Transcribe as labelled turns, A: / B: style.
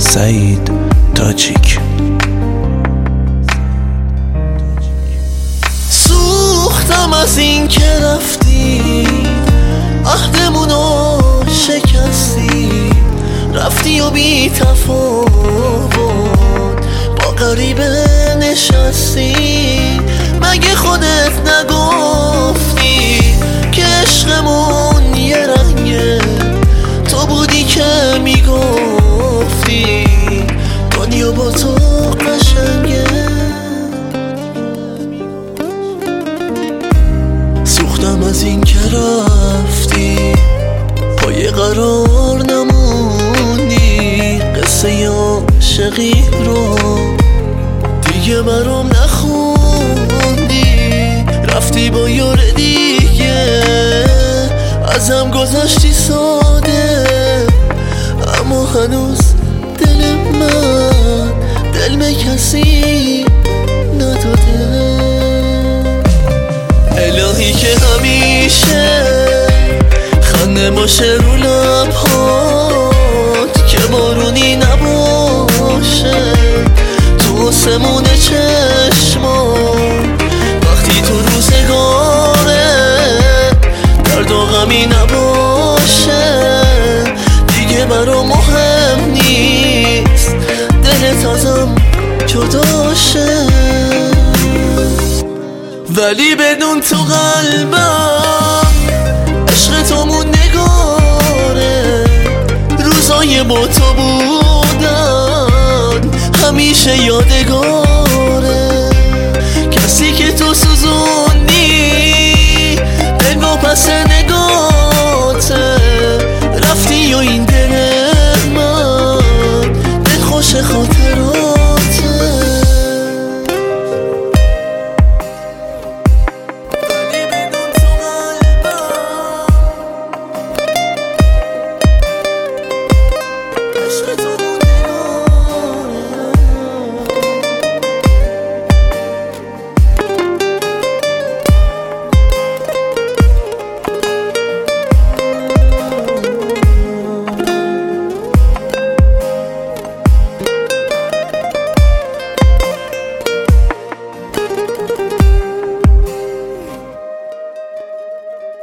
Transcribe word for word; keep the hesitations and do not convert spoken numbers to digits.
A: سعید تاجیک.
B: سوختم از این که رفتی، عهدمونو شکستی، رفتی و بی تفاوت با غریبه نشستی. مگه خودت نگفتی که عشقمون یه رنگه؟ تو بودی که میگفتی دنیا با تو قشنگه. سوختم از این که رفتی، پای قرار نموندی، قصه عاشقی رو دیگه برام نخوندی. رفتی با یار دیگه، ازم گذاشتی ساده، اما هنوز دل من دل به کسی نداده. الهی که همیشه خنده باشه رو لبهات، که بارونی نباشه تو آسمون چشمات. وقتی تو روزگاره درد و غمی نباشه، دیگه برام مهم نیست دلت ازم جداشه. ولی بدون تو قلبم عشق تو موندگاره، روزای با تو بودن همیشه یادگار.